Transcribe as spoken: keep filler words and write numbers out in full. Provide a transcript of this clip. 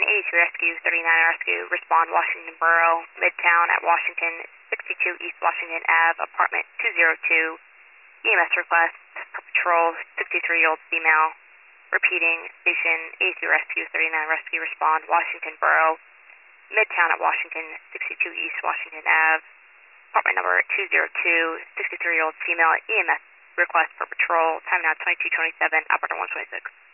eighty-two Rescue, thirty-nine Rescue, respond Washington Borough, Midtown at Washington, sixty-two East Washington Avenue, apartment two oh two. E M S request for patrol, sixty-three-year-old female. Repeating, station eighty-two Rescue, thirty-nine Rescue, respond Washington Borough, Midtown at Washington, sixty-two East Washington Avenue, apartment number two oh two, sixty-three-year-old female. E M S request for patrol, time now twenty-two twenty-seven, operator one twenty-six.